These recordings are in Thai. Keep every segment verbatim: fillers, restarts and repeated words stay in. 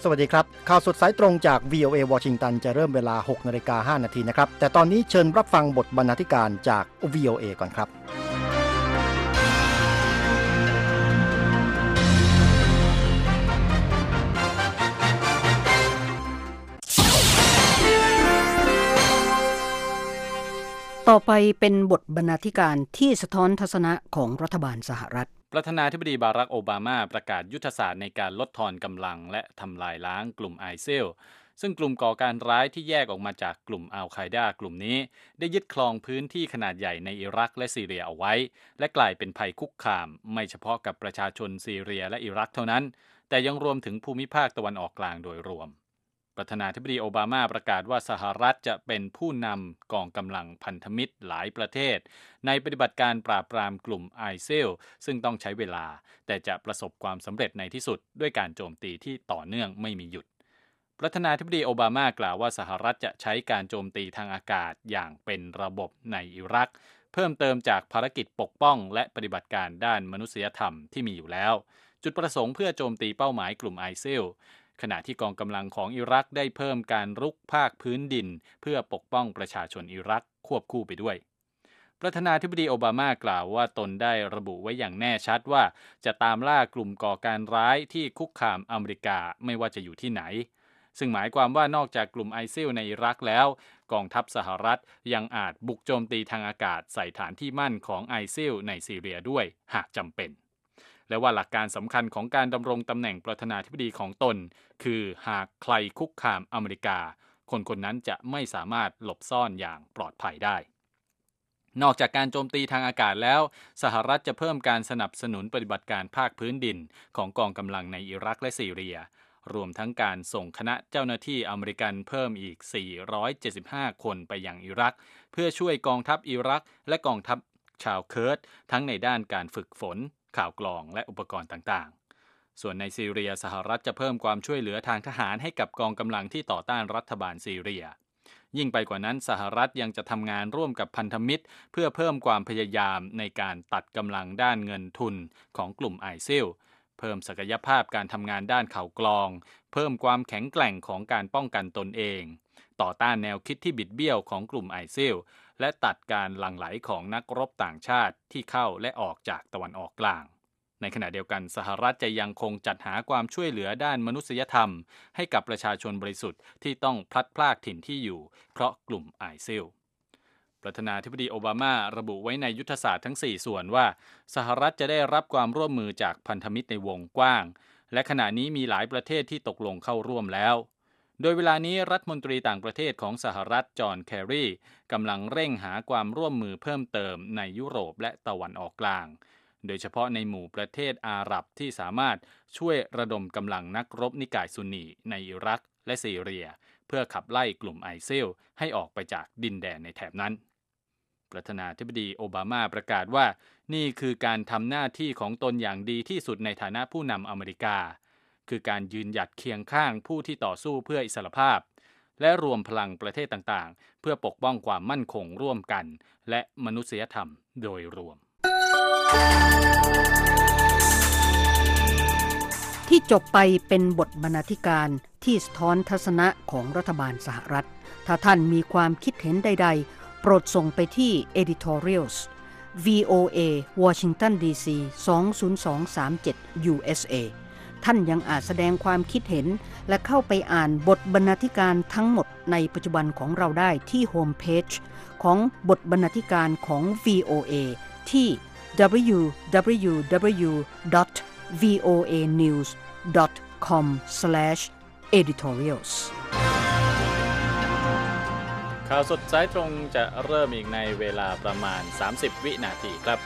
สวัสดีครับข่าวสดสายตรงจาก วี โอ เอ วอชิงตันจะเริ่มเวลา หกนาฬิกาห้านาทีนะครับแต่ตอนนี้เชิญรับฟังบทบรรณาธิการจาก วี โอ เอ ก่อนครับต่อไปเป็นบทบรรณาธิการที่สะท้อนทัศนะของรัฐบาลสหรัฐประธานาธิบดีบารักโอบามาประกาศยุทธศาสตร์ในการลดทอนกำลังและทำลายล้างกลุ่มไอซิลซึ่งกลุ่มก่อการร้ายที่แยกออกมาจากกลุ่มอัลไคดากลุ่มนี้ได้ยึดครองพื้นที่ขนาดใหญ่ในอิรักและซีเรียเอาไว้และกลายเป็นภัยคุกคามไม่เฉพาะกับประชาชนซีเรียและอิรักเท่านั้นแต่ยังรวมถึงภูมิภาคตะวันออกกลางโดยรวมประธานาธิบดีโอบามาประกาศว่าสหรัฐจะเป็นผู้นำกองกำลังพันธมิตรหลายประเทศในปฏิบัติการปราบปรามกลุ่มไอซิลซึ่งต้องใช้เวลาแต่จะประสบความสำเร็จในที่สุดด้วยการโจมตีที่ต่อเนื่องไม่มีหยุดประธานาธิบดีโอบามากล่าวว่าสหรัฐจะใช้การโจมตีทางอากาศอย่างเป็นระบบในอิรักเพิ่มเติมจากภารกิจปกป้องและปฏิบัติการด้านมนุษยธรรมที่มีอยู่แล้วจุดประสงค์เพื่อโจมตีเป้าหมายกลุ่มไอซิลขณะที่กองกำลังของอิรักได้เพิ่มการรุกภาคพื้นดินเพื่อปกป้องประชาชนอิรักควบคู่ไปด้วยประธานาธิบดีโอบามากล่าวว่าตนได้ระบุไว้อย่างแน่ชัดว่าจะตามล่ากลุ่มก่อการร้ายที่คุกคามอเมริกาไม่ว่าจะอยู่ที่ไหนซึ่งหมายความว่านอกจากกลุ่มไอซิลในอิรักแล้วกองทัพสหรัฐยังอาจบุกโจมตีทางอากาศใส่ฐานที่มั่นของไอซิลในซีเรียด้วยหากจำเป็นและว่าหลักการสำคัญของการดำรงตำแหน่งประธานาธิบดีของตนคือหากใครคุกคามอเมริกาคนคนนั้นจะไม่สามารถหลบซ่อนอย่างปลอดภัยได้นอกจากการโจมตีทางอากาศแล้วสหรัฐจะเพิ่มการสนับสนุนปฏิบัติการภาคพื้นดินของกองกำลังในอิรักและซีเรียรวมทั้งการส่งคณะเจ้าหน้าที่อเมริกันเพิ่มอีกสี่ร้อยเจ็ดสิบห้าคนไปยังอิรักเพื่อช่วยกองทัพอิรักและกองทัพชาวเคิร์ดทั้งในด้านการฝึกฝนข่าวกรองและอุปกรณ์ต่างๆส่วนในซีเรียสหรัฐจะเพิ่มความช่วยเหลือทางทหารให้กับกองกำลังที่ต่อต้านรัฐบาลซีเรียยิ่งไปกว่านั้นสหรัฐยังจะทำงานร่วมกับพันธมิตรเพื่อเพิ่มความพยายามในการตัดกำลังด้านเงินทุนของกลุ่มไอซิลเพิ่มศักยภาพการทำงานด้านข่าวกรองเพิ่มความแข็งแกร่งของการป้องกันตนเองต่อต้านแนวคิดที่บิดเบี้ยวของกลุ่มไอซิลและตัดการหลั่งไหลของนักรบต่างชาติที่เข้าและออกจากตะวันออกกลางในขณะเดียวกันสหรัฐจะยังคงจัดหาความช่วยเหลือด้านมนุษยธรรมให้กับประชาชนบริสุทธิ์ที่ต้องพลัดพรากถิ่นที่อยู่เพราะกลุ่มไอซิลประธานาธิบดีโอบามาระบุไว้ในยุทธศาสตร์ทั้งสี่ส่วนว่าสหรัฐจะได้รับความร่วมมือจากพันธมิตรในวงกว้างและขณะนี้มีหลายประเทศที่ตกลงเข้าร่วมแล้วโดยเวลานี้รัฐมนตรีต่างประเทศของสหรัฐจอห์นแคร์รีกำลังเร่งหาความร่วมมือเพิ่มเติมในยุโรปและตะวันออกกลางโดยเฉพาะในหมู่ประเทศอาหรับที่สามารถช่วยระดมกำลังนักรบนิกายซุนนีในอิรักและซีเรียเพื่อขับไล่กลุ่มไอซิลให้ออกไปจากดินแดนในแถบนั้นประธานาธิบดีโอบามาประกาศว่านี่คือการทำหน้าที่ของตนอย่างดีที่สุดในฐานะผู้นำอเมริกาคือการยืนหยัดเคียงข้างผู้ที่ต่อสู้เพื่ออิสรภาพและรวมพลังประเทศต่างๆเพื่อปกป้องความมั่นคงร่วมกันและมนุษยธรรมโดยรวมที่จบไปเป็นบทบรรณาธิการที่สะท้อนทัศนะของรัฐบาลสหรัฐถ้าท่านมีความคิดเห็นใดๆโปรดส่งไปที่ editorials วี โอ เอ Washington ดี ซี สอง ศูนย์ สอง สาม เจ็ด ยู เอส เอ ท่านยังอาจแสดงความคิดเห็นและเข้าไปอ่านบทบรรณาธิการทั้งหมดในปัจจุบันของเราได้ที่โฮมเพจของบทบรรณาธิการของ วี โอ เอ ที่ ดับเบิลยู ดับเบิลยู ดับเบิลยู ดอท วี โอ เอ นิวส์ ดอท คอม สแลช เอดิทอเรียลส์ข่าวสดสายตรงจะเริ่มอีกในเวลาประมาณสามสิบวินาทีครับ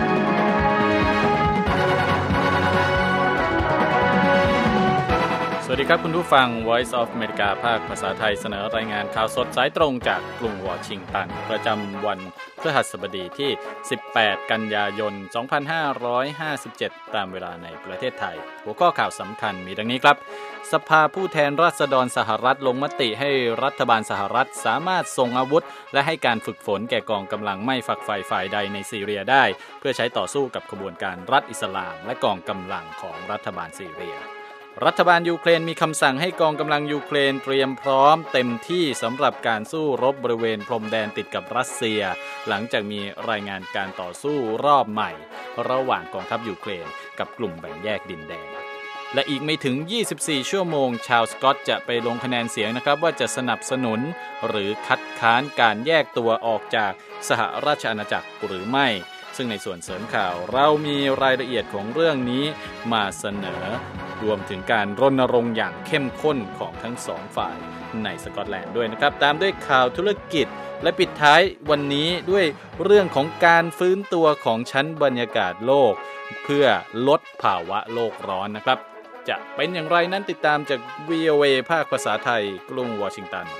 สวัสดีครับคุณผู้ฟัง Voice of America ภาคภาษาไทยเสนอรายงานข่าวสดสายตรงจากกรุงวอชิงตันประจำวันพฤหัสบดีที่สิบแปดกันยายนสองพันห้าร้อยห้าสิบเจ็ดตามเวลาในประเทศไทยหัวข้อข่าวสำคัญมีดังนี้ครับสภาผู้แทนราษฎรสหรัฐลงมติให้รัฐบาลสหรัฐสามารถส่งอาวุธและให้การฝึกฝนแก่กองกำลังไม่ฝักใฝ่ฝ่ายใดในซีเรียได้เพื่อใช้ต่อสู้กับขบวนการรัฐอิสลามและกองกำลังของรัฐบาลซีเรียรัฐบาลยูเครนมีคำสั่งให้กองกำลังยูเครนเตรียมพร้อมเต็มที่สำหรับการสู้รบบริเวณพรมแดนติดกับรัสเซียหลังจากมีรายงานการต่อสู้รอบใหม่ระหว่างกองทัพยูเครนกับกลุ่มแบ่งแยกดินแดนและอีกไม่ถึงยี่สิบสี่ชั่วโมงชาวสกอตจะไปลงคะแนนเสียงนะครับว่าจะสนับสนุนหรือคัดค้านการแยกตัวออกจากสหราชอาณาจักรหรือไม่ซึ่งในส่วนเสริมข่าวเรามีรายละเอียดของเรื่องนี้มาเสนอรวมถึงการรณรงค์อย่างเข้มข้นของทั้งสองฝ่ายในสกอตแลนด์ด้วยนะครับตามด้วยข่าวธุรกิจและปิดท้ายวันนี้ด้วยเรื่องของการฟื้นตัวของชั้นบรรยากาศโลกเพื่อลดภาวะโลกร้อนนะครับจะเป็นอย่างไรนั้นติดตามจาก วี โอ เอ ภาคภาษาไทยกรุงวอชิงตัน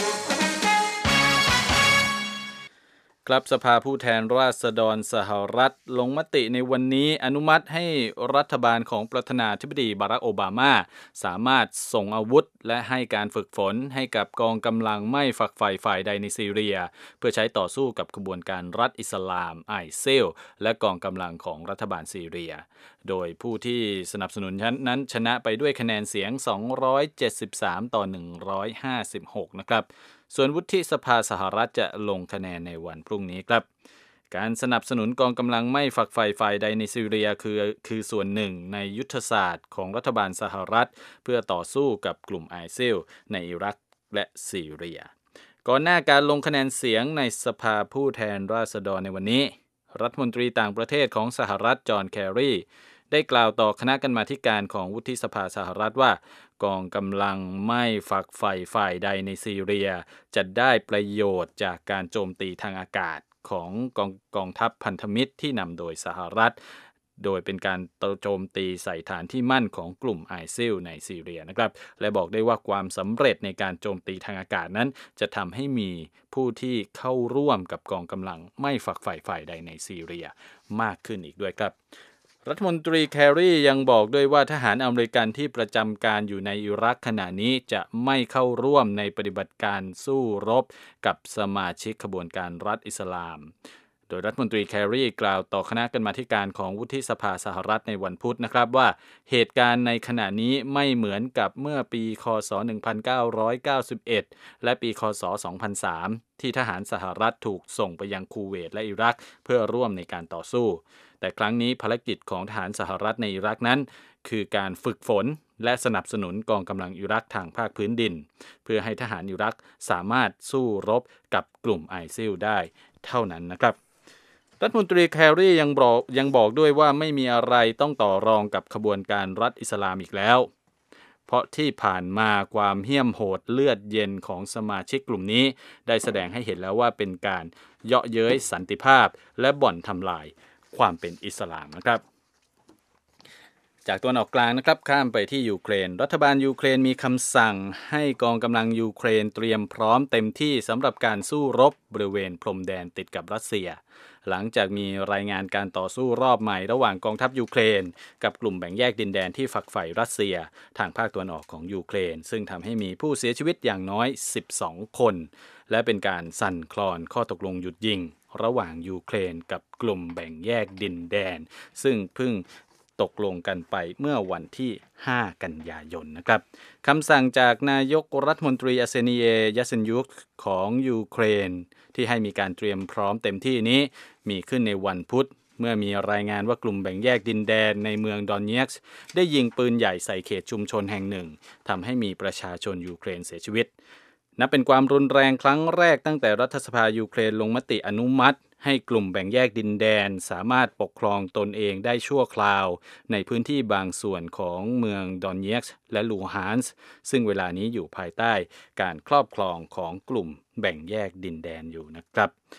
ครับสภาผู้แทนราษฎรสหรัฐลงมติในวันนี้อนุมัติให้รัฐบาลของประธานาธิบดีบารักโอบามาสามารถส่งอาวุธและให้การฝึกฝนให้กับกองกำลังไม่ฝักใฝ่ฝ่ายใดในซีเรียเพื่อใช้ต่อสู้กับขบวนการรัฐอิสลามไอซิลและกองกำลังของรัฐบาลซีเรียโดยผู้ที่สนับสนุนนั้นชนะไปด้วยคะแนนเสียงสองร้อยเจ็ดสิบสามต่อหนึ่งร้อยห้าสิบหกนะครับส่วนวุฒิสภาสหรัฐจะลงคะแนนในวันพรุ่งนี้ครับการสนับสนุนกองกำลังไม่ฝักใฝ่ฝ่ายใดในซีเรียคือคือส่วนหนึ่งในยุทธศาสตร์ของรัฐบาลสหรัฐเพื่อต่อสู้กับกลุ่มไอซิลในอิรักและซีเรียก่อนหน้าการลงคะแนนเสียงในสภาผู้แทนราษฎรในวันนี้รัฐมนตรีต่างประเทศของสหรัฐจอห์นแคร์รีได้กล่าวต่อคณะกรรมาธิการของวุฒิสภาสหรัฐว่ากองกำลังไม่ฝักใฝ่ฝ่ายใดในซีเรียจะได้ประโยชน์จากการโจมตีทางอากาศของกองกองทัพพันธมิตรที่นำโดยสหรัฐโดยเป็นการโจมตีใส่ฐานที่มั่นของกลุ่มไอซิลในซีเรียนะครับและบอกได้ว่าความสำเร็จในการโจมตีทางอากาศนั้นจะทำให้มีผู้ที่เข้าร่วมกับกองกำลังไม่ฝักใฝ่ฝ่ายใดในซีเรียมากขึ้นอีกด้วยครับรัฐมนตรีแคร์รียังบอกด้วยว่าทหารอเมริกันที่ประจำการอยู่ในอิรักขณะนี้จะไม่เข้าร่วมในปฏิบัติการสู้รบกับสมาชิกขบวนการรัฐอิสลามโดยรัฐมนตรีแคร์รีกล่าวต่อคณะกรรมาธิการของวุฒิสภาสหรัฐในวันพุธนะครับว่าเหตุการณ์ในขณะนี้ไม่เหมือนกับเมื่อปีค.ศ. หนึ่งพันเก้าร้อยเก้าสิบเอ็ดและปีค.ศ. สองพันสามที่ทหารสหรัฐถูกส่งไปยังคูเวตและอิรักเพื่อร่วมในการต่อสู้แต่ครั้งนี้ภารกิจของทหารสหรัฐในอิรักนั้นคือการฝึกฝนและสนับสนุนกองกำลังอิรักทางภาคพื้นดินเพื่อให้ทหารอิรักสามารถสู้รบกับกลุ่มไอซิลได้เท่านั้นนะครับรัฐมนตรีแคร์รียังบอกยังบอกด้วยว่าไม่มีอะไรต้องต่อรองกับขบวนการรัฐอิสลามอีกแล้วเพราะที่ผ่านมาความเหี้ยมโหดเลือดเย็นของสมาชิกกลุ่มนี้ได้แสดงให้เห็นแล้วว่าเป็นการเยาะเย้ยสันติภาพและบ่อนทำลายความเป็นอิสลามนะครับจากตัวนออกกลางนะครับข้ามไปที่ยูเครนรัฐบาลยูเครนมีคำสั่งให้กองกำลังยูเครนเตรียมพร้อมเต็มที่สำหรับการสู้รบบริเวณพรมแดนติดกับรัสเซียหลังจากมีรายงานการต่อสู้รอบใหม่ระหว่างกองทัพยูเครนกับกลุ่มแบ่งแยกดินแดนที่ฝักใฝ่รัสเซียทางภาคตะวันออกของยูเครนซึ่งทำให้มีผู้เสียชีวิตอย่างน้อยสิบสองคนและเป็นการสั่นคลอนข้อตกลงหยุดยิงระหว่างยูเครนกับกลุ่มแบ่งแยกดินแดนซึ่งเพิ่งตกลงกันไปเมื่อวันที่ห้ากันยายนนะครับคำสั่งจากนายกรัฐมนตรีอาร์เซนีเอยาเซนยุคของยูเครนที่ให้มีการเตรียมพร้อมเต็มที่นี้มีขึ้นในวันพุธเมื่อมีรายงานว่ากลุ่มแบ่งแยกดินแดนในเมืองดอนเนียกส์ได้ยิงปืนใหญ่ใส่เขตชุมชนแห่งหนึ่งทำให้มีประชาชนยูเครนเสียชีวิตนับเป็นความรุนแรงครั้งแรกตั้งแต่รัฐสภายูเครนลงมติอนุมัติให้กลุ่มแบ่งแยกดินแดนสามารถปกครองตนเองได้ชั่วคราวในพื้นที่บางส่วนของเมืองดอนเนียกส์และลูฮานส์ซึ่งเวลานี้อยู่ภายใต้การครอบครองของกลุ่มแบ่งแยกดินแดนอยู่นะครับ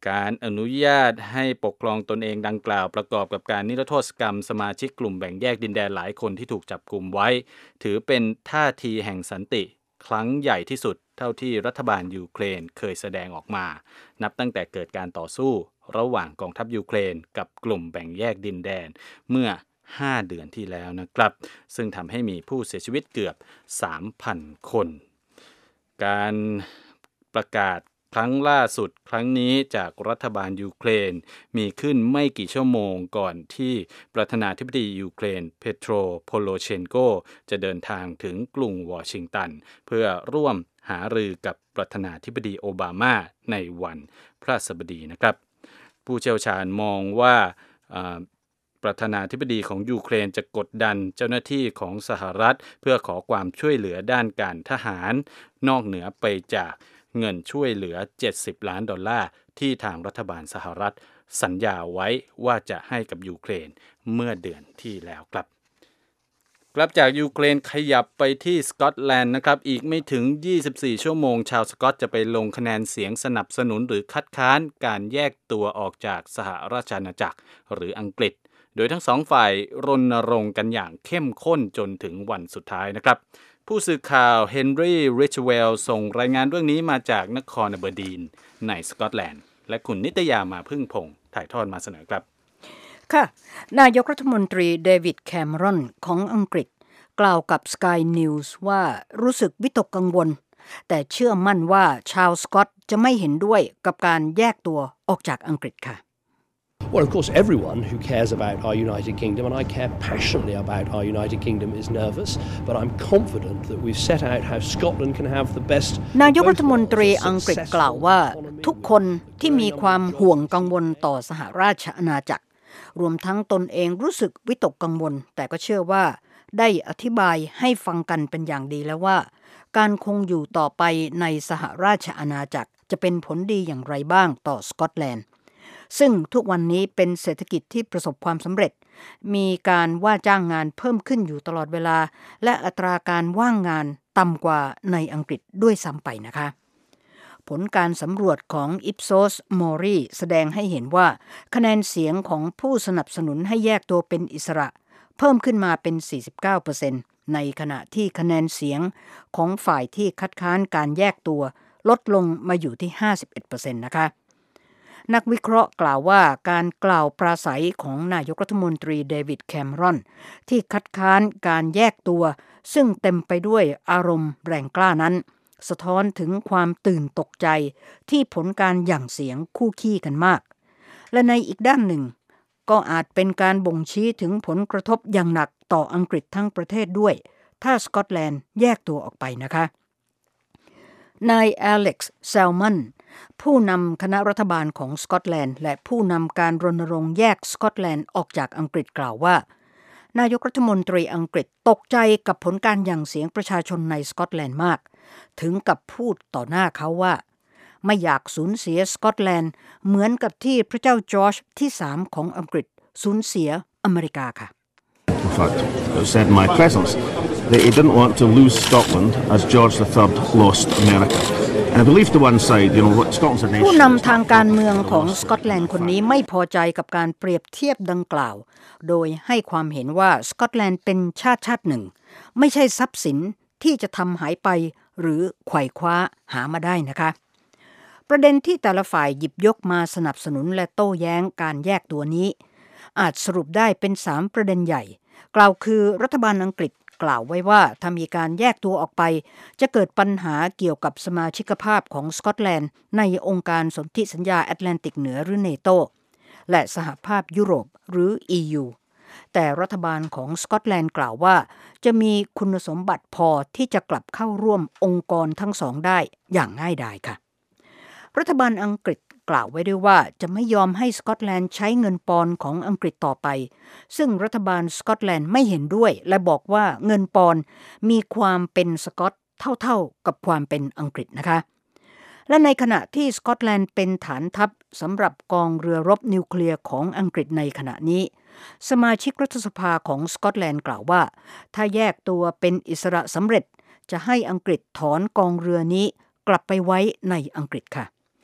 การอนุญาตให้ปกครองตนเองดังกล่าวประกอบกับการนิรโทษกรรมสมาชิกกลุ่มแบ่งแยกดินแดนหลายคนที่ถูกจับกุมไว้ถือเป็นท่าทีแห่งสันติครั้งใหญ่ที่สุดเท่าที่รัฐบาลยูเครนเคยแสดงออกมานับตั้งแต่เกิดการต่อสู้ระหว่างกองทัพยูเครนกับกลุ่มแบ่งแยกดินแดนเมื่อห้าเดือนที่แล้วนะครับซึ่งทำให้มีผู้เสียชีวิตเกือบ สามพัน คนการประกาศครั้งล่าสุดครั้งนี้จากรัฐบาลยูเครนมีขึ้นไม่กี่ชั่วโมงก่อนที่ประธานาธิบดียูเครนเปโตรโพโรเชนโกจะเดินทางถึงกรุงวอชิงตันเพื่อร่วมหารือกับประธานาธิบดีโอบามาในวันพฤหัสบดีนะครับผู้เชี่ยวชาญมองว่าประธานาธิบดีของยูเครนจะกดดันเจ้าหน้าที่ของสหรัฐเพื่อขอความช่วยเหลือด้านการทหารนอกเหนือไปจากเงินช่วยเหลือเจ็ดสิบล้านดอลลาร์ที่ทางรัฐบาลสหรัฐสัญญาไว้ว่าจะให้กับยูเครนเมื่อเดือนที่แล้วครับกลับจากยูเครนขยับไปที่สกอตแลนด์นะครับอีกไม่ถึงยี่สิบสี่ชั่วโมงชาวสกอตจะไปลงคะแนนเสียงสนับสนุนหรือคัดค้านการแยกตัวออกจากสหราชอาณาจักรหรืออังกฤษโดยทั้งสองฝ่ายรณรงค์กันอย่างเข้มข้นจนถึงวันสุดท้ายนะครับผู้สื่อข่าวเฮนรี่ริชเวลส่งรายงานเรื่องนี้มาจากนครอเบอร์ดีนในสกอตแลนด์และคุณนิตยามาพึ่งพงษ์ถ่ายทอดมาเสนอครับค่ะนายกรัฐมนตรีเดวิดแคมรอนของอังกฤษกล่าวกับ Sky News ว่ารู้สึกวิตกกังวลแต่เชื่อมั่นว่าชาวสกอตจะไม่เห็นด้วยกับการแยกตัวออกจากอังกฤษค่ะ Well, of course, everyone who cares about our United Kingdom, and I care passionately about our United Kingdom, is nervous, but I'm confident that we've set out how Scotland can have the best. นายกรัฐมนตรีอังกฤษกล่าวว่าทุกคนที่มีความห่วงกังวลต่อสหราชอาณาจักรรวมทั้งตนเองรู้สึกวิตกกังวลแต่ก็เชื่อว่าได้อธิบายให้ฟังกันเป็นอย่างดีแล้วว่าการคงอยู่ต่อไปในสหราชอาณาจักรจะเป็นผลดีอย่างไรบ้างต่อสกอตแลนด์ซึ่งทุกวันนี้เป็นเศรษฐกิจที่ประสบความสำเร็จมีการว่าจ้างงานเพิ่มขึ้นอยู่ตลอดเวลาและอัตราการว่างงานต่ำกว่าในอังกฤษด้วยซ้ำไปนะคะผลการสำรวจของ Ipsos Mori แสดงให้เห็นว่าคะแนนเสียงของผู้สนับสนุนให้แยกตัวเป็นอิสระเพิ่มขึ้นมาเป็น สี่สิบเก้าเปอร์เซ็นต์ ในขณะที่คะแนนเสียงของฝ่ายที่คัดค้านการแยกตัวลดลงมาอยู่ที่ ห้าสิบเอ็ดเปอร์เซ็นต์ นะคะนักวิเคราะห์กล่าวว่าการกล่าวปราศัยของนายกรัฐมนตรีเดวิดแคมรอนที่คัดค้านการแยกตัวซึ่งเต็มไปด้วยอารมณ์แรงกล้านั้นสะท้อนถึงความตื่นตกใจที่ผลการหยั่งเสียงคู่ขี้กันมากและในอีกด้านหนึ่งก็อาจเป็นการบ่งชี้ถึงผลกระทบอย่างหนักต่ออังกฤษทั้งประเทศด้วยถ้าสกอตแลนด์แยกตัวออกไปนะคะนายอเล็กซ์แซลมอนผู้นำคณะรัฐบาลของสกอตแลนด์และผู้นำการรณรงค์แยกสกอตแลนด์ออกจากอังกฤษกล่าวว่านายกรัฐมนตรีอังกฤษตกใจกับผลการหยั่งเสียงประชาชนในสกอตแลนด์มากถึงกับพูดต่อหน้าเขาว่าไม่อยากสูญเสียสกอตแลนด์เหมือนกับที่พระเจ้าจอร์จที่สามของอังกฤษสูญเสียอเมริกาค่ะ In fact, it was said in my presence that he didn't want to lose Scotland as George the Third lost America. And I believe to one side, you know, Scotland's a nation. ผู้นำทางการเมืองของสกอตแลนด์คนนี้ไม่พอใจกับการเปรียบเทียบดังกล่าวโดยให้ความเห็นว่าสกอตแลนด์เป็นชาติชาติหนึ่งไม่ใช่ทรัพย์สินที่จะทำหายไปหรือไขว่คว้าหามาได้นะคะประเด็นที่แต่ละฝ่ายหยิบยกมาสนับสนุนและโต้แย้งการแยกตัวนี้อาจสรุปได้เป็นสามประเด็นใหญ่กล่าวคือรัฐบาลอังกฤษกล่าวไว้ว่าถ้ามีการแยกตัวออกไปจะเกิดปัญหาเกี่ยวกับสมาชิกภาพของสกอตแลนด์ในองค์การสนธิสัญญาแอตแลนติกเหนือหรือเนโตและสหภาพยุโรปหรือ อี ยู แต่รัฐบาลของสกอตแลนด์กล่าวว่าจะมีคุณสมบัติพอที่จะกลับเข้าร่วมองค์กรทั้งสองได้อย่างง่ายดายค่ะรัฐบาลอังกฤษกล่าวไว้ด้วยว่าจะไม่ยอมให้สกอตแลนด์ใช้เงินปอนด์ของอังกฤษต่อไปซึ่งรัฐบาลสกอตแลนด์ไม่เห็นด้วยและบอกว่าเงินปอนด์มีความเป็นสกอตเท่าๆกับความเป็นอังกฤษนะคะและในขณะที่สกอตแลนด์เป็นฐานทัพสำหรับกองเรือรบนิวเคลียร์ของอังกฤษในขณะนี้สมาชิกรัฐสภาของสกอตแลนด์กล่าวว่าถ้าแยกตัวเป็นอิสระสำเร็จจะให้อังกฤษถอนกองเรือนี้กลับไปไว้ในอังกฤษค่ะ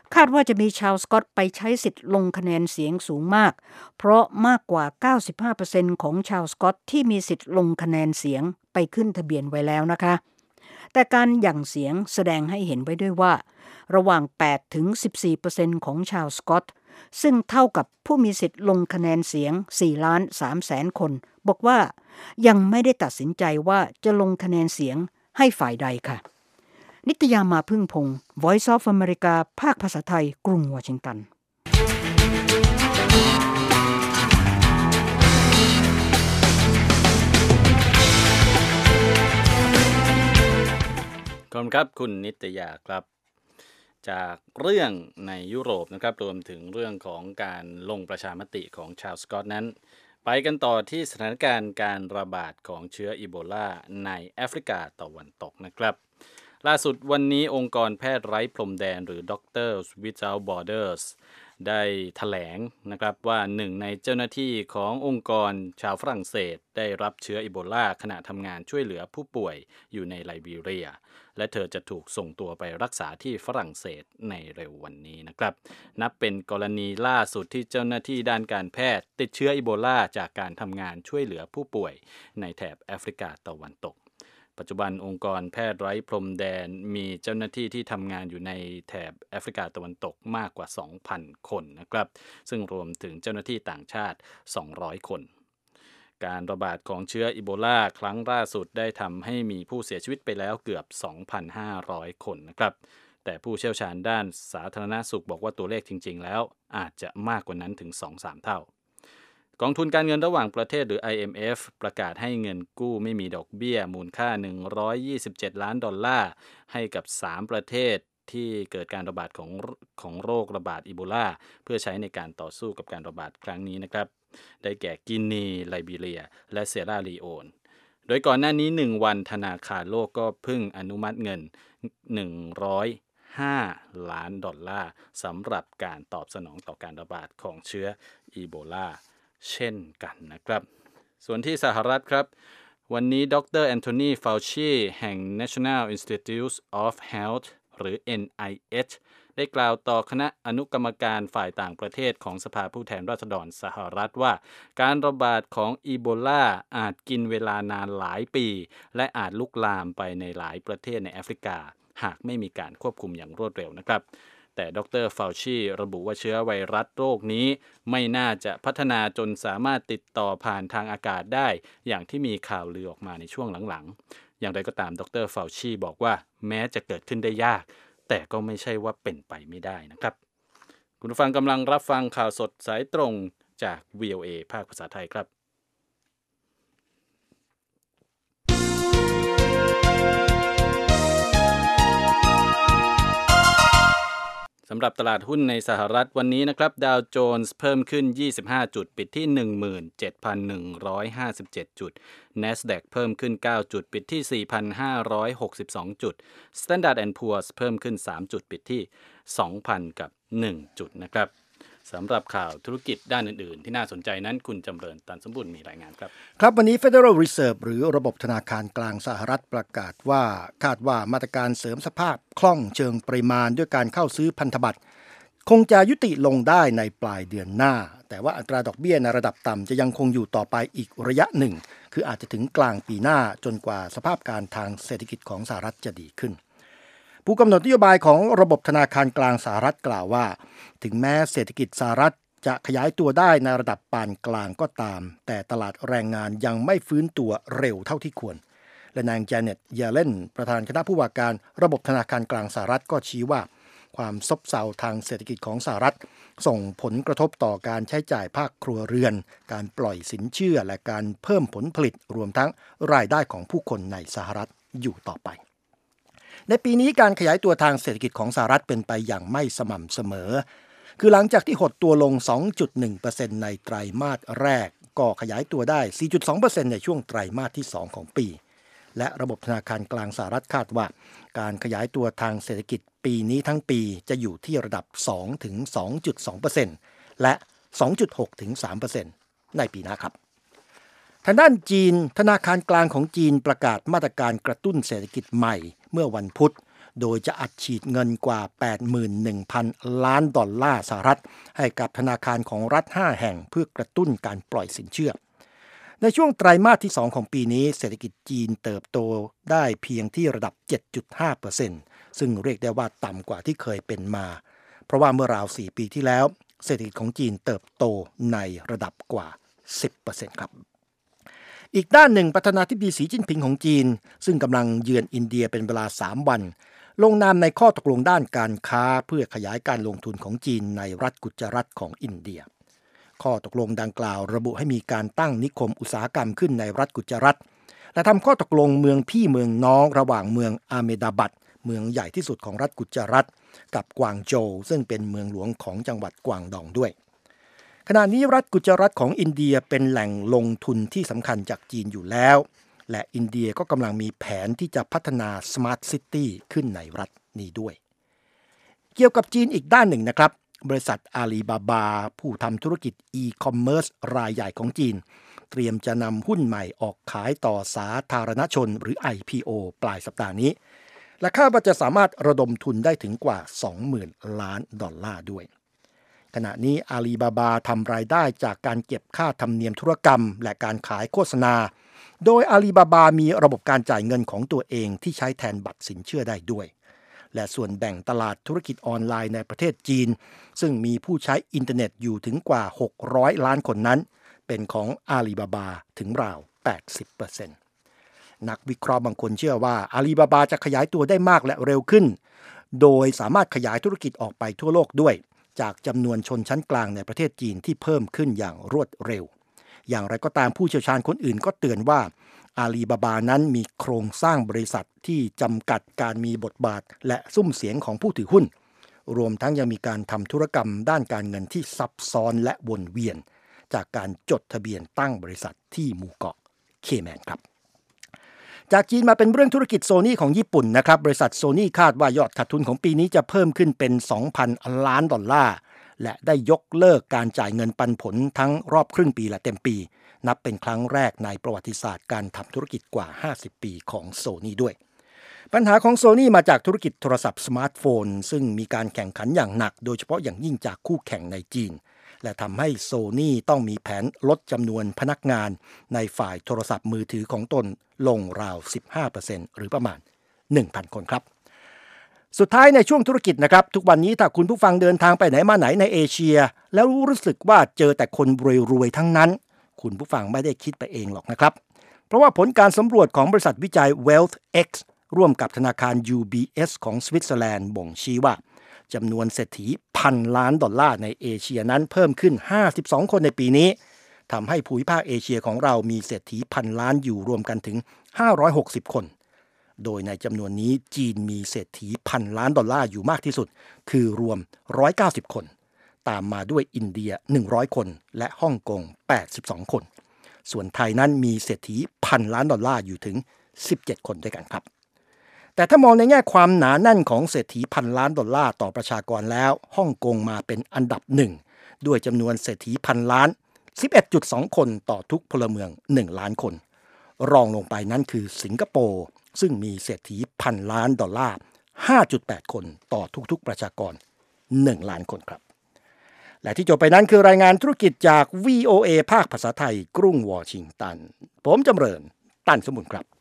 คาดว่าจะมีชาวสกอตไปใช้สิทธิ์ลงคะแนนเสียงสูงมากเพราะมากกว่า เก้าสิบห้าเปอร์เซ็นต์ ของชาวสกอตที่มีสิทธิ์ลงคะแนนเสียงไปขึ้นทะเบียนไว้แล้วนะคะแต่การหยั่งเสียงแสดงให้เห็นไว้ด้วยว่าระหว่าง แปดถึงสิบสี่เปอร์เซ็นต์ ของชาวสกอตซึ่งเท่ากับผู้มีสิทธิ์ลงคะแนนเสียง สี่ล้านสามแสน คนบอกว่ายังไม่ได้ตัดสินใจว่าจะลงคะแนนเสียงให้ฝ่ายใดค่ะนิตยามาพึ่งพงศ์ Voice of America ภาคภาษาไทยกรุงวอชิงตันขอบคุณครับคุณนิตยาครับจากเรื่องในยุโรปนะครับรวมถึงเรื่องของการลงประชามติของชาวสกอตนั้นไปกันต่อที่สถานการณ์การระบาดของเชื้ออีโบลาในแอฟริกาตะวันตกนะครับล่าสุดวันนี้องค์กรแพทย์ไร้พรมแดนหรือ Doctors Without Borders ได้แถลงนะครับว่าหนึ่งในเจ้าหน้าที่ขององค์กรชาวฝรั่งเศสได้รับเชื้ออีโบลาขณะทำงานช่วยเหลือผู้ป่วยอยู่ในไลบีเรียและเธอจะถูกส่งตัวไปรักษาที่ฝรั่งเศสในเร็ววันนี้นะครับนับเป็นกรณีล่าสุดที่เจ้าหน้าที่ด้านการแพทย์ติดเชื้ออีโบลาจากการทำงานช่วยเหลือผู้ป่วยในแถบแอฟริกาตะวันตกปัจจุบันองค์กรแพทย์ไร้พรมแดนมีเจ้าหน้าที่ที่ทำงานอยู่ในแถบแอฟริกาตะวันตกมากกว่า สองพัน คนนะครับซึ่งรวมถึงเจ้าหน้าที่ต่างชาติสองร้อยคนการระบาดของเชื้ออีโบลาครั้งล่าสุดได้ทำให้มีผู้เสียชีวิตไปแล้วเกือบ สองพันห้าร้อย คนนะครับแต่ผู้เชี่ยวชาญด้านสาธารณสุขบอกว่าตัวเลขจริงๆแล้วอาจจะมากกว่านั้นถึง สองถึงสาม เท่ากองทุนการเงินระหว่างประเทศหรือ ไอ เอ็ม เอฟ ประกาศให้เงินกู้ไม่มีดอกเบี้ยมูลค่าหนึ่งร้อยยี่สิบเจ็ดล้านดอลลาร์ให้กับสามประเทศที่เกิดการระบาดของของโรคระบาดอีโบลาเพื่อใช้ในการต่อสู้กับการระบาดครั้งนี้นะครับได้แก่กินีไลบีเรียและเซราลีโอนโดยก่อนหน้านี้หนึ่งวันธนาคารโลกก็เพิ่งอนุมัติเงินหนึ่งร้อยห้าล้านดอลลาร์สำหรับการตอบสนองต่อการระบาดของเชื้ออีโบลาเช่นกันนะครับส่วนที่สหรัฐครับวันนี้ดรแอนโทนีฟาวชีแห่ง National Institutes of Health หรือ เอ็น ไอ เอช ได้กล่าวต่อคณะอนุกรรมการฝ่ายต่างประเทศของสภาผู้แทนราษฎรสหรัฐว่าการระบาดของอีโบลาอาจกินเวลานานหลายปีและอาจลุกลามไปในหลายประเทศในแอฟริกาหากไม่มีการควบคุมอย่างรวดเร็วนะครับแต่ดรฟาวชีระบุว่าเชื้อไวรัสโรคนี้ไม่น่าจะพัฒนาจนสามารถติดต่อผ่านทางอากาศได้อย่างที่มีข่าวลือออกมาในช่วงหลังๆอย่างไรก็ตามดรฟาวชีบอกว่าแม้จะเกิดขึ้นได้ยากแต่ก็ไม่ใช่ว่าเป็นไปไม่ได้นะครับคุณผู้ฟังกำลังรับฟังข่าวสดสายตรงจาก วี โอ เอ ภาคภาษาไทยครับสำหรับตลาดหุ้นในสหรัฐวันนี้นะครับดาวโจนส์เพิ่มขึ้นยี่สิบห้าจุดปิดที่ หนึ่งหมื่นเจ็ดพันหนึ่งร้อยห้าสิบเจ็ด จุด NASDAQ เพิ่มขึ้นเก้าจุดปิดที่ สี่พันห้าร้อยหกสิบสอง จุด Standard แอนด์ Poor's เพิ่มขึ้นสามจุดปิดที่ สองพัน กับหนึ่งจุดนะครับสำหรับข่าวธุรกิจด้านอื่นๆที่น่าสนใจนั้นคุณจำเริญตันสมบูรณ์มีรายงานครับครับวันนี้ Federal Reserve หรือระบบธนาคารกลางสหรัฐประกาศว่าคาดว่ามาตรการเสริมสภาพคล่องเชิงปริมาณด้วยการเข้าซื้อพันธบัตรคงจะยุติลงได้ในปลายเดือนหน้าแต่ว่าอัตราดอกเบี้ยในระดับต่ำจะยังคงอยู่ต่อไปอีกระยะหนึ่งคืออาจจะถึงกลางปีหน้าจนกว่าสภาพการทางเศรษฐกิจของสหรัฐจะดีขึ้นผู้กำหนดนโยบายของระบบธนาคารกลางสหรัฐกล่าวว่าถึงแม้เศรษฐกิจสหรัฐจะขยายตัวได้ในระดับปานกลางก็ตามแต่ตลาดแรงงานยังไม่ฟื้นตัวเร็วเท่าที่ควรและนางแจเน็ต เยเลนประธานคณะผู้ว่าการระบบธนาคารกลางสหรัฐก็ชี้ว่าความซบเซาทางเศรษฐกิจของสหรัฐส่งผลกระทบต่อการใช้จ่ายภาคครัวเรือนการปล่อยสินเชื่อและการเพิ่มผลผลิตรวมทั้งรายได้ของผู้คนในสหรัฐอยู่ต่อไปในปีนี้การขยายตัวทางเศรษฐกิจของสหรัฐเป็นไปอย่างไม่สม่ำเสมอคือหลังจากที่หดตัวลง สองจุดหนึ่งเปอร์เซ็นต์ ในไตรมาสแรกก็ขยายตัวได้ สี่จุดสองเปอร์เซ็นต์ ในช่วงไตรมาสที่สองของปีและระบบธนาคารกลางสหรัฐคาดว่าการขยายตัวทางเศรษฐกิจปีนี้ทั้งปีจะอยู่ที่ระดับ สองถึงสองจุดสองเปอร์เซ็นต์ และ สองจุดหกถึงสามเปอร์เซ็นต์ ในปีหน้าครับทางด้านจีนธนาคารกลางของจีนประกาศมาตรการกระตุ้นเศรษฐกิจใหม่เมื่อวันพุธโดยจะอัดฉีดเงินกว่า แปดหมื่นหนึ่งพัน ล้านดอลลาร์สหรัฐให้กับธนาคารของรัฐห้าแห่งเพื่อกระตุ้นการปล่อยสินเชื่อในช่วงไตรมาสที่สองของปีนี้เศรษฐกิจจีนเติบโตได้เพียงที่ระดับ เจ็ดจุดห้าเปอร์เซ็นต์ ซึ่งเรียกได้ว่าต่ำกว่าที่เคยเป็นมาเพราะว่าเมื่อราวสี่ปีที่แล้วเศรษฐกิจของจีนเติบโตในระดับกว่า สิบเปอร์เซ็นต์ ครับอีกด้านหนึ่งประธานาธิบดีสีจิ้นผิงของจีนซึ่งกำลังเยือนอินเดียเป็นเวลาสามวันลงนามในข้อตกลงด้านการค้าเพื่อขยายการลงทุนของจีนในรัฐกุจรัตของอินเดียข้อตกลงดังกล่าวระบุให้มีการตั้งนิคมอุตสาหกรรมขึ้นในรัฐกุจรัตและทำข้อตกลงเมืองพี่เมืองน้องระหว่างเมืองอาเมดาบัดเมืองใหญ่ที่สุดของรัฐกุจรัตกับกวางโจวซึ่งเป็นเมืองหลวงของจังหวัดกวางดองด้วยขณะนี้รัฐกุจรัตของอินเดียเป็นแหล่งลงทุนที่สำคัญจากจีนอยู่แล้วและอินเดียก็กำลังมีแผนที่จะพัฒนา Smart City ขึ้นในรัฐนี้ด้วยเกี่ยวกับจีนอีกด้านหนึ่งนะครับบริษัทอาลีบาบาผู้ทำธุรกิจอีคอมเมิร์ซรายใหญ่ของจีนเตรียมจะนำหุ้นใหม่ออกขายต่อสาธารณชนหรือ ไอ พี โอ ปลายสัปดาห์นี้และคาดว่าจะสามารถระดมทุนได้ถึงกว่า สองหมื่น ล้านดอลลาร์ด้วยขณะนี้อาลีบาบาทำรายได้จากการเก็บค่าธรรมเนียมธุรกรรมและการขายโฆษณาโดยอาลีบาบามีระบบการจ่ายเงินของตัวเองที่ใช้แทนบัตรสินเชื่อได้ด้วยและส่วนแบ่งตลาดธุรกิจออนไลน์ในประเทศจีนซึ่งมีผู้ใช้อินเทอร์เน็ตอยู่ถึงกว่าหกร้อยล้านคนนั้นเป็นของอาลีบาบาถึงราว แปดสิบเปอร์เซ็นต์ นักวิเคราะห์บางคนเชื่อว่าอาลีบาบาจะขยายตัวได้มากและเร็วขึ้นโดยสามารถขยายธุรกิจออกไปทั่วโลกด้วยจากจำนวนชนชั้นกลางในประเทศจีนที่เพิ่มขึ้นอย่างรวดเร็วอย่างไรก็ตามผู้เชี่ยวชาญคนอื่นก็เตือนว่าอาลีบาบานั้นมีโครงสร้างบริษัทที่จำกัดการมีบทบาทและซุ้มเสียงของผู้ถือหุ้นรวมทั้งยังมีการทำธุรกรรมด้านการเงินที่ซับซ้อนและวนเวียนจากการจดทะเบียนตั้งบริษัทที่หมู่เกาะเคแมนครับจากจีนมาเป็นเรื่องธุรกิจโซนี่ของญี่ปุ่นนะครับบริษัทโซนี่คาดว่ายอดขาดทุนของปีนี้จะเพิ่มขึ้นเป็น สองพัน ล้านดอลลาร์และได้ยกเลิกการจ่ายเงินปันผลทั้งรอบครึ่งปีและเต็มปีนับเป็นครั้งแรกในประวัติศาสตร์การทำธุรกิจกว่าห้าสิบปีของโซนี่ด้วยปัญหาของโซนี่มาจากธุรกิจโทรศัพท์สมาร์ทโฟนซึ่งมีการแข่งขันอย่างหนักโดยเฉพาะอย่างยิ่งจากคู่แข่งในจีนและทำให้โซนี่ต้องมีแผนลดจำนวนพนักงานในฝ่ายโทรศัพท์มือถือของตนลงราว สิบห้าเปอร์เซ็นต์ หรือประมาณ หนึ่งพัน คนครับสุดท้ายในช่วงธุรกิจนะครับทุกวันนี้ถ้าคุณผู้ฟังเดินทางไปไหนมาไหนในเอเชียแล้วรู้สึกว่าเจอแต่คนรวยๆทั้งนั้นคุณผู้ฟังไม่ได้คิดไปเองหรอกนะครับเพราะว่าผลการสำรวจของบริษัทวิจัย WealthX ร่วมกับธนาคาร ยู บี เอส ของสวิตเซอร์แลนด์บ่งชี้ว่าจำนวนเศรษฐีพันล้านดอลลาร์ในเอเชียนั้นเพิ่มขึ้นห้าสิบสองคนในปีนี้ทำให้ภูมิภาคเอเชียของเรามีเศรษฐีพันล้านอยู่รวมกันถึงห้าร้อยหกสิบคนโดยในจำนวนนี้จีนมีเศรษฐีพันล้านดอลลาร์อยู่มากที่สุดคือรวมหนึ่งร้อยเก้าสิบคนตามมาด้วยอินเดียหนึ่งร้อยคนและฮ่องกงแปดสิบสองคนส่วนไทยนั้นมีเศรษฐีพันล้านดอลลาร์อยู่ถึงสิบเจ็ดคนด้วยกันครับแต่ถ้ามองในแง่ความหนาแน่นของเศรษฐีพันล้านดอลลาร์ต่อประชากรแล้วฮ่องกงมาเป็นอันดับหนึ่งด้วยจำนวนเศรษฐีพันล้าน สิบเอ็ดจุดสอง คนต่อทุกพลเมืองหนึ่งล้านคนรองลงไปนั้นคือสิงคโปร์ซึ่งมีเศรษฐีพันล้านดอลลาร์ ห้าจุดแปด คนต่อทุกๆประชากรหนึ่งล้านคนครับและที่จบไปนั้นคือรายงานธุรกิจจาก วี โอ เอ ภาคภาษาไทยกรุงวอชิงตันผมจำเริญตั้นสมุนครับ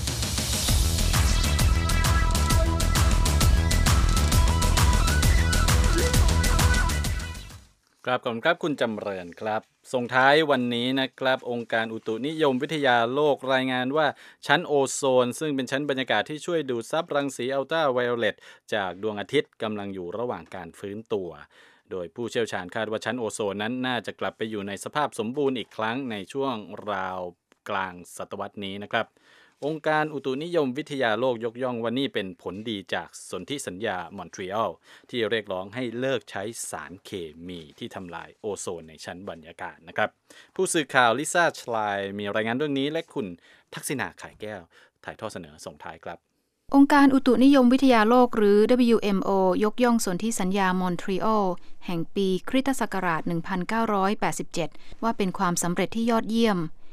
ครับขอบคุณครับคุณจำเริญครับส่งท้ายวันนี้นะครับองค์การอุตุนิยมวิทยาโลกรายงานว่าชั้นโอโซนซึ่งเป็นชั้นบรรยากาศที่ช่วยดูดซับรังสีอัลตราไวโอเลตจากดวงอาทิตย์กำลังอยู่ระหว่างการฟื้นตัวโดยผู้เชี่ยวชาญคาดว่าชั้นโอโซนนั้นน่าจะกลับไปอยู่ในสภาพสมบูรณ์อีกครั้งในช่วงราวกลางศตวรรษนี้นะครับองค์การอุตุนิยมวิทยาโลกยกย่องว่านี่เป็นผลดีจากสนธิสัญญามอนทรีออลที่เรียกร้องให้เลิกใช้สารเคมีที่ทำลายโอโซนในชั้นบรรยากาศนะครับผู้สื่อข่าวลิซ่าชไลน์มีรายงานเรื่องนี้และคุณทักษิณาข่ายแก้วถ่ายทอดเสนอส่งท้ายครับองค์การอุตุนิยมวิทยาโลกหรือ ดับเบิลยู เอ็ม โอ ยกย่องสนธิสัญญามอนทรีออลแห่งปีคริสตศักราชหนึ่งพันเก้าร้อยแปดสิบเจ็ดว่าเป็นความสำเร็จที่ยอดเยี่ยม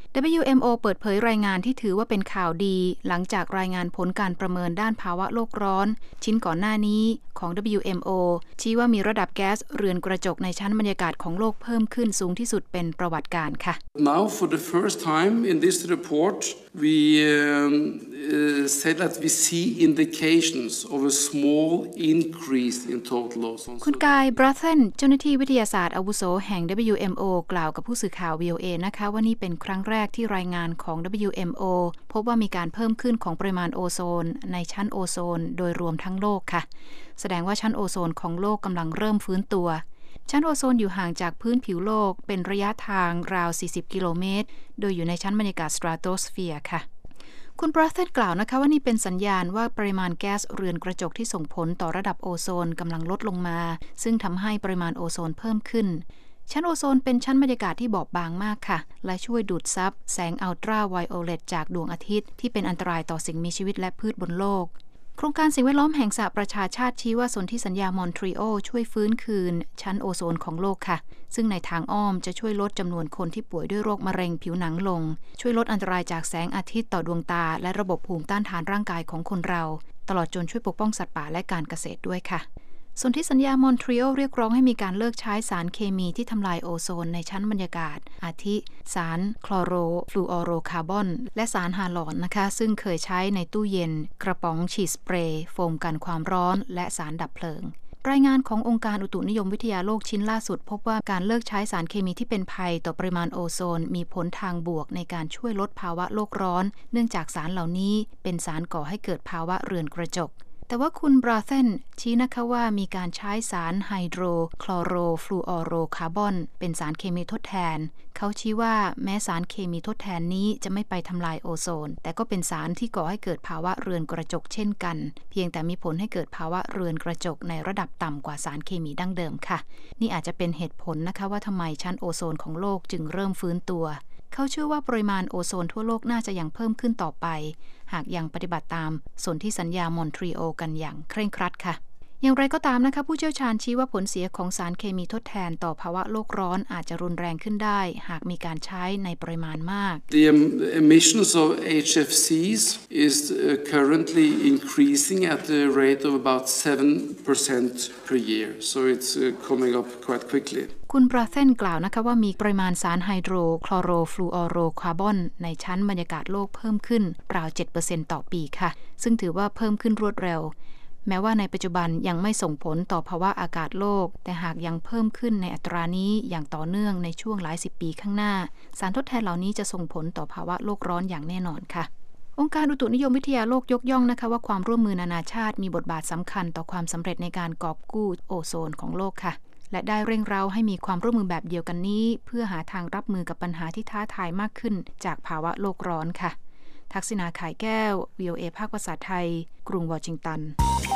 ดับเบิลยู เอ็ม โอ เปิดเผยรายงานที่ถือว่าเป็นข่าวดีหลังจากรายงานผลการประเมินด้านภาวะโลกร้อนชิ้นก่อนหน้านี้ของ ดับเบิลยู เอ็ม โอ ชี้ว่ามีระดับแก๊สเรือนกระจกในชั้นบรรยากาศของโลกเพิ่มขึ้นสูงที่สุดเป็นประวัติการค่ะ Now for the first time in this report we um, uh, say that we see indications of a small increase in total ozone คุณกายบรัเทนเจ้าหน้าที่วิทยาศาสตร์อาวุโสแห่ง ดับเบิลยู เอ็ม โอ กล่าวกับผู้สื่อข่าว วี โอ เอ นะคะว่านี่เป็นครั้งแรกที่รายงานของ ดับเบิลยู เอ็ม โอ พบว่ามีการเพิ่มขึ้นของปริมาณโอโซนในชั้นโอโซนโดยรวมทั้งโลกค่ะแสดงว่าชั้นโอโซนของโลกกำลังเริ่มฟื้นตัวชั้นโอโซนอยู่ห่างจากพื้นผิวโลกเป็นระยะทางราวสี่สิบกิโลเมตรโดยอยู่ในชั้นบรรยากาศสตราโตสเฟียร์ค่ะคุณบรัเทนกล่าวนะคะว่านี่เป็นสัญญาณว่าปริมาณแก๊สเรือนกระจกที่ส่งผลต่อระดับโอโซนกำลังลดลงมาซึ่งทำให้ปริมาณโอโซนเพิ่มขึ้นชั้นโอโซนเป็นชั้นบรรยากาศที่บอบบางมากค่ะและช่วยดูดซับแสงอัลตราไวโอเลตจากดวงอาทิตย์ที่เป็นอันตรายต่อสิ่งมีชีวิตและพืชบนโลกโครงการสิ่งแวดล้อมแห่งสหประชาชาติชี้ว่าสนธิสัญญามอนทรีออลช่วยฟื้นคืนชั้นโอโซนของโลกค่ะซึ่งในทางอ้อมจะช่วยลดจำนวนคนที่ป่วยด้วยโรคมะเร็งผิวหนังลงช่วยลดอันตรายจากแสงอาทิตย์ต่อดวงตาและระบบภูมิต้านทานร่างกายของคนเราตลอดจนช่วยปกป้องสัตว์ป่าและการเกษตรด้วยค่ะสนธิสัญญามอนทรีออลเรียกร้องให้มีการเลิกใช้สารเคมีที่ทำลายโอโซนในชั้นบรรยากาศอาทิสารคลอโรฟลูออโรคาร์บอนและสารฮาลอนนะคะซึ่งเคยใช้ในตู้เย็นกระป๋องฉีดสเปรย์โฟมกันความร้อนและสารดับเพลิงรายงานขององค์การอุตุนิยมวิทยาโลกชิ้นล่าสุดพบว่าการเลิกใช้สารเคมีที่เป็นภัยต่อปริมาณโอโซนมีผลทางบวกในการช่วยลดภาวะโลกร้อนเนื่องจากสารเหล่านี้เป็นสารก่อให้เกิดภาวะเรือนกระจกแต่ว่าคุณบราเทนชี้นะคะว่ามีการใช้สารไฮโดรคลอโรฟลูออโรคาร์บอนเป็นสารเคมีทดแทนเขาชี้ว่าแม้สารเคมีทดแทนนี้จะไม่ไปทำลายโอโซนแต่ก็เป็นสารที่ก่อให้เกิดภาวะเรือนกระจกเช่นกันเพียงแต่มีผลให้เกิดภาวะเรือนกระจกในระดับต่ำกว่าสารเคมีดั้งเดิมค่ะนี่อาจจะเป็นเหตุผลนะคะว่าทำไมชั้นโอโซนของโลกจึงเริ่มฟื้นตัวเขาเชื่อว่าปริมาณโอโซนทั่วโลกน่าจะยังเพิ่มขึ้นต่อไปหากยังปฏิบัติตามสนธิสัญญามอนทรีออลกันอย่างเคร่งครัดค่ะอย่างไรก็ตามนะคะผู้เชี่ยวชาญชี้ว่าผลเสียของสารเคมีทดแทนต่อภาวะโลกร้อนอาจจะรุนแรงขึ้นได้หากมีการใช้ในปริมาณมาก The emissions of เอช เอฟ ซี s is currently increasing at the rate of about seven percent per year so it's coming up quite quickly คุณบราเทนกล่าวนะคะว่ามีปริมาณสารไฮโดรคลอโรฟลูออโรคาร์บอนในชั้นบรรยากาศโลกเพิ่มขึ้นราว เจ็ดเปอร์เซ็นต์ ต่อปีค่ะซึ่งถือว่าเพิ่มขึ้นรวดเร็วแม้ว่าในปัจจุบันยังไม่ส่งผลต่อภาวะอากาศโลกแต่หากยังเพิ่มขึ้นในอัตรานี้อย่างต่อเนื่องในช่วงหลายสิบปีข้างหน้าสารทดแทนเหล่านี้จะส่งผลต่อภาวะโลกร้อนอย่างแน่นอนค่ะองค์การอุตุนิยมวิทยาโลกยกย่องนะคะว่าความร่วมมือนานาชาติมีบทบาทสำคัญต่อความสำเร็จในการกอบกู้โอโซนของโลกค่ะและได้เร่งเร้าให้มีความร่วมมือแบบเดียวกันนี้เพื่อหาทางรับมือกับปัญหาที่ท้าทายมากขึ้นจากภาวะโลกร้อนค่ะทักษิณาข่ายแก้ว วี โอ เอ ภาคภาษาไทยกรุงวอชิงตัน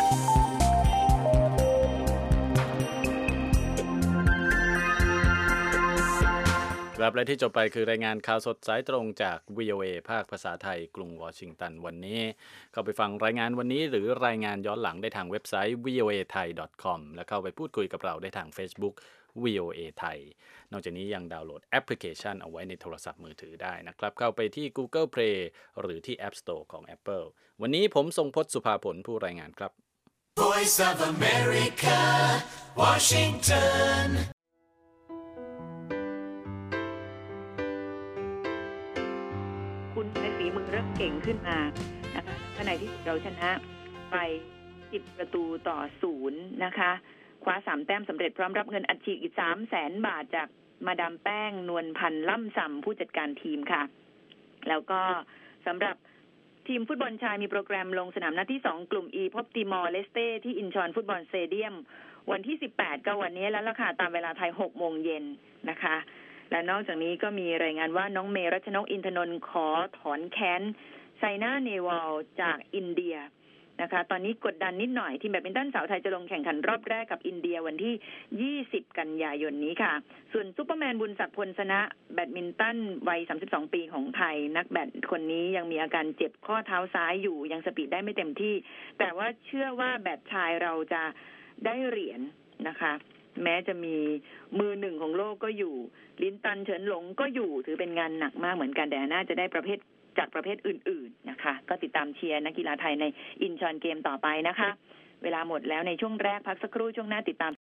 ครับและที่จบไปคือรายงานข่าวสดสายตรงจาก วี โอ เอ ภาคภาษาไทยกรุงวอชิงตันวันนี้เข้าไปฟังรายงานวันนี้หรือรายงานย้อนหลังได้ทางเว็บไซต์ วี โอ เอ ไทย ดอท คอม และเข้าไปพูดคุยกับเราได้ทาง Facebook วี โอ เอ ไทยนอกจากนี้ยังดาวน์โหลดแอปพลิเคชันเอาไว้ในโทรศัพท์มือถือได้นะครับเข้าไปที่ Google Play หรือที่ App Store ของ Apple วันนี้ผมทรงพจน์สุภาผลผู้รายงานครับ Voice of America Washington คุณในฝีมือเริ่มเก่งขึ้นมานะคะในที่สุดเราชนะไปสิบประตูต่อศูนย์นะคะคว้าสามแต้มสำเร็จพร้อมรับเงินอัดฉีดอีก สามแสน บาทจากมาดามแป้งนวลพันธ์ล่ำซำผู้จัดการทีมค่ะแล้วก็สำหรับทีมฟุตบอลชายมีโปรแกรมลงสนามนัดที่สองกลุ่ม E พบติมอร์เลสเต้ที่อินชอนฟุตบอลสเตเดียมวันที่สิบแปดก็วันนี้แล้วล่ะค่ะตามเวลาไทย หกโมงเย็นนะคะและนอกจากนี้ก็มีรายงานว่าน้องเมรัชนกอินทนนท์ขอถอนแค้นไซน่าเนวาลจากอินเดียนะคะตอนนี้กดดันนิดหน่อยทีมแบดมินตันสาวไทยจะลงแข่งขันรอบแรกกับอินเดียวันที่ยี่สิบกันยายนนี้ค่ะส่วนซุปเปอร์แมนบุญศักดิ์พลชนะแบดมินตันวัยสามสิบสองปีของไทยนักแบดคนนี้ยังมีอาการเจ็บข้อเท้าซ้ายอยู่ยังสปีดได้ไม่เต็มที่แต่ว่าเชื่อว่าแบดชายเราจะได้เหรียญนะคะแม้จะมีมือหนึ่งของโลกก็อยู่ลินตันเฉินหลงก็อยู่ถือเป็นงานหนักมากเหมือนกันแต่น่าจะได้ประเภทจากประเภทอื่นๆนะคะก็ติดตามเชียร์นักกีฬาไทยในอินชอนเกมต่อไปนะคะเวลาหมดแล้วในช่วงแรกพักสักครู่ช่วงหน้าติดตาม